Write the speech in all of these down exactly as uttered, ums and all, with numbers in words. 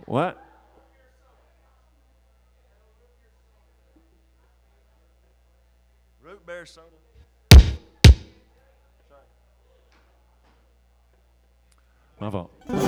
What? Root beer soda. My fault.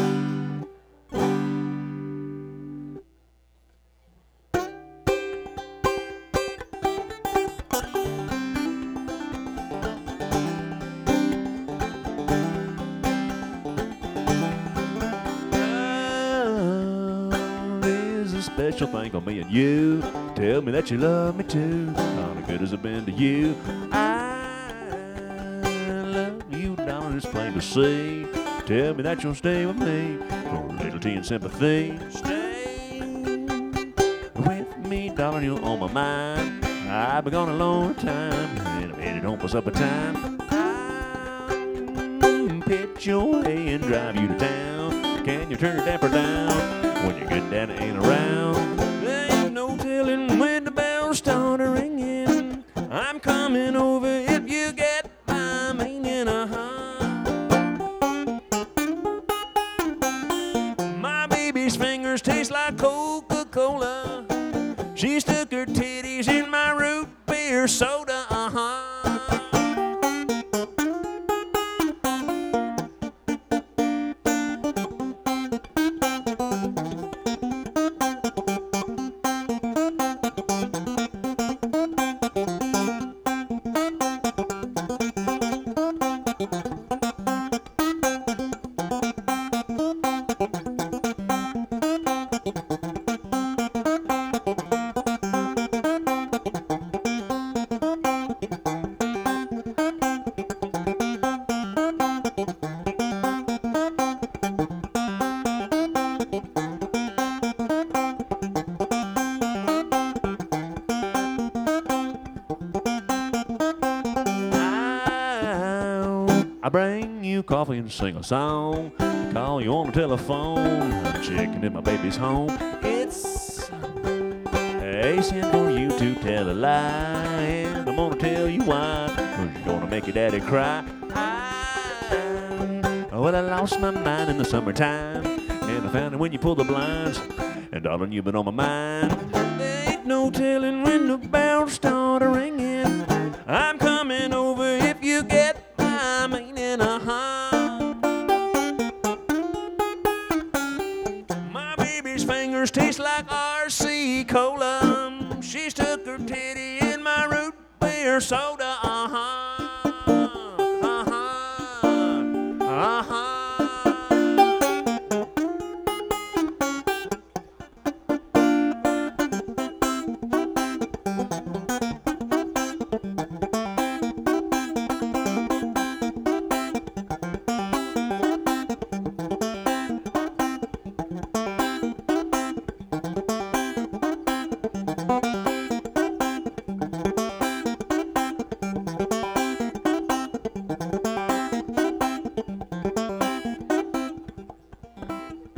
Special thing on me and you. Tell me that you love me too. How good has it been to you? I love you, darling, it's plain to see. Tell me that you'll stay with me for a little tea and sympathy. Stay with me, darling, you're on my mind. I've been gone a long time, and I'm headed home for supper time. I'll pitch your way and drive you to town. Can you turn your damper down when your good daddy ain't around? There ain't no telling when the bells start ringing. I'm coming over if you get my meaning, uh-huh. My baby's fingers taste like Coca-Cola. She stuck her titties in my root beer soda, uh-huh. I bring you coffee and sing a song. Call you on the telephone. I'm checking if my baby's home. It's Asian for you to tell a lie, and I'm gonna tell you why. Cause you're gonna make your daddy cry. I, well, I lost my mind in the summertime, and I found it when you pulled the blinds. And darling, you've been on my mind. There ain't no telling when the bells start ringing. I'm coming over if you get my meaning, uh-huh. My baby's fingers taste like R C Cola. She stuck her titty in my root beer soda, uh-huh. Uh-huh. Uh-huh.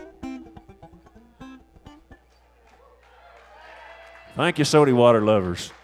Thank you, Sody Water lovers.